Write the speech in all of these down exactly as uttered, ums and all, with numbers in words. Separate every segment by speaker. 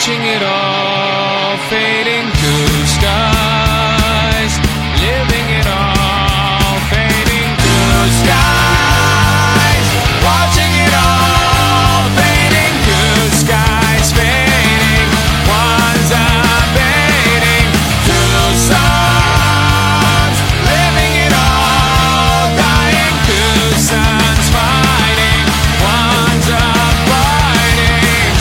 Speaker 1: watching it all fading to skies, living it all fading to skies, watching it all fading to skies, fading, one's abating to suns, living it all, dying to suns, fighting, one's abiding.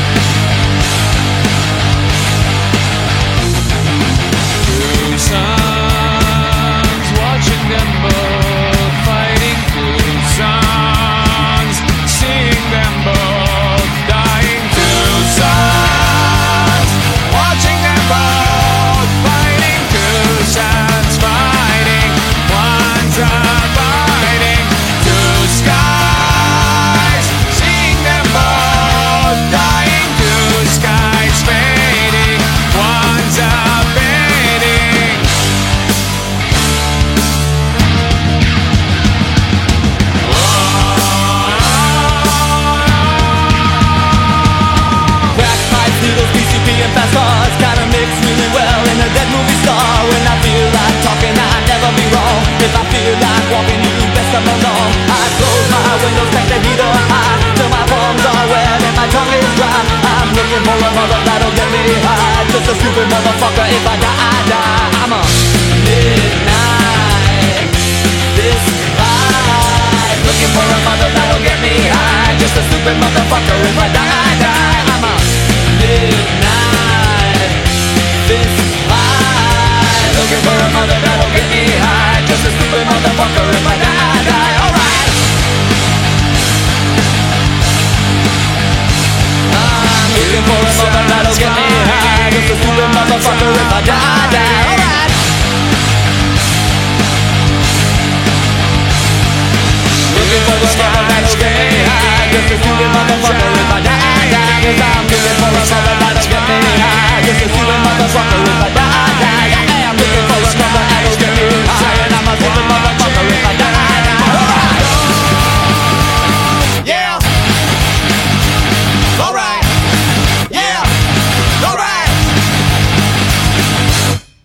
Speaker 1: Two suns, watching them both fighting. Two suns, seeing them both dying. Two suns, watching them both fighting. Two suns fighting, one's abiding. Two skies, seeing them both dying. Two skies fading, one's abating.
Speaker 2: Crack pipes, needles, P C P and fast cars kinda mix really well in a dead movie star. When I feel like talking, I'd never be wrong. If I feel like walking, you best come along. I close my windows, crank the heat up high till my palms are wet and my tongue is dry. I'm looking for a mother that'll get me high. Just a stupid motherfucker. If I die, I die. I'm a midnight this life, looking for a mother that'll get me high. Just a stupid motherfucker. If I die, I die. I'm a midnight this life, looking for a mother that'll get me high. Just a stupid motherfucker. If I die, I die. Alright. I'm looking for a mother that'll get me high. Just a stupid motherfucker. If I die, I die. Alright. Looking for a mother that'll get me high. Just a stupid motherfucker. If I die, I die. 'Cause I'm looking for a mother that'll get me high. Just a stupid